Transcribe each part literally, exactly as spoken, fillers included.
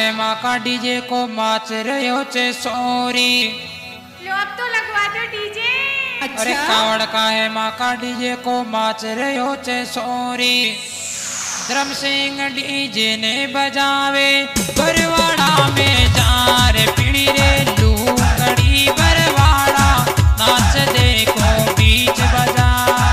है माँ का डीजे को माच रहे चे सोरी। लो अब तो लगवा दो डीजे। अच्छा? अरे कावड़ का है माँ का डीजे को माच रहे चे सोरी। धर्म सिंह डीजे ने बजावे बरवाड़ा में जा रे पीड़ी रे लूकड़ी बरवाड़ा नाच देखो बीच बाजार।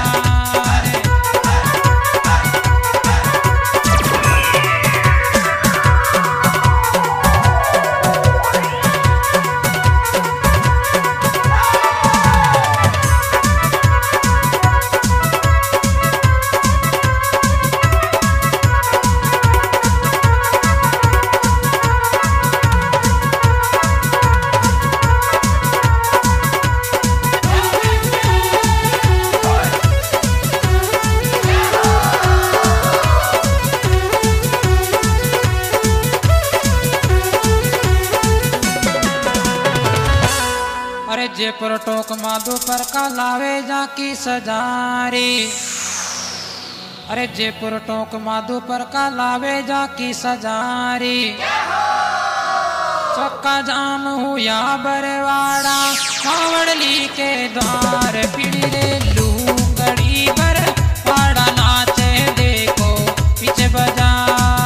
अरे जयपुर टोक माधो पर का लावे जाकी सजारी। अरे जयपुर टोक माधो पर का लावे जाकी सजारी। चक्का जाम हुआ बरवाड़ा कावड़ली के द्वार पीड़ी रे लूकड़ी बरवाड़ा नाचे देखो पीछे बाजार।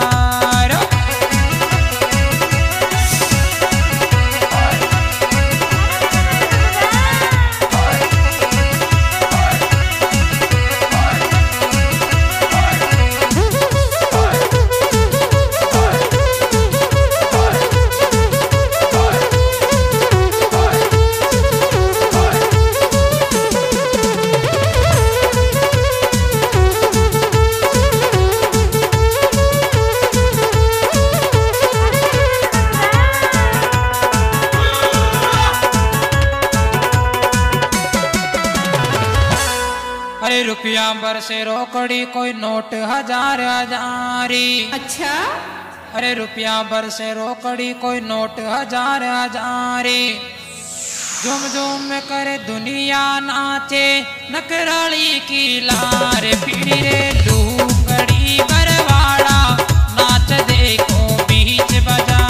अरे रुपया बरसे रोकड़ी कोई नोट हजार हजारी। अच्छा? अरे रुपया बरसे रोकड़ी कोई नोट हजार हजारी। झुम झुम करे दुनिया नाचे नकराली की लार पीड़ी रे लूकड़ी बरवाड़ा नाच देखो बीच बाजार।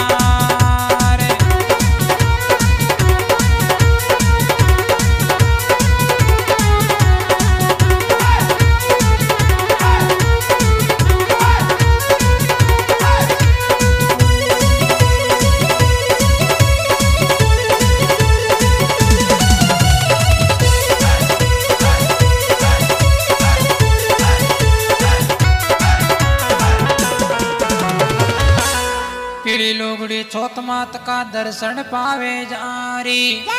पीली लुगड़ी छोत मात का दर्शन पावे जारी।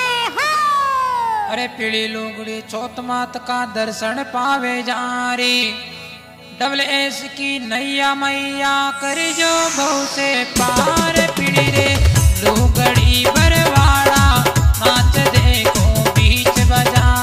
अरे पीली लुगड़ी छोत मात का दर्शन पावे जारी। डबल एस की नैया मैया कर जो बहु से पार पीड़ी रे लुगड़ी बरवाड़ा नाच देखो बीच बाजार।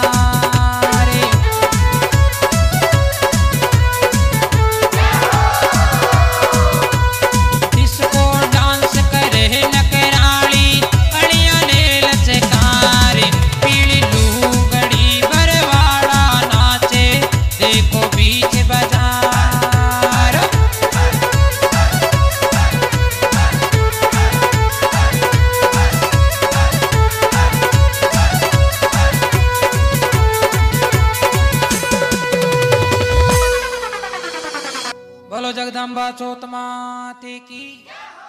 बोलो जगदम्बा चौथ माते की।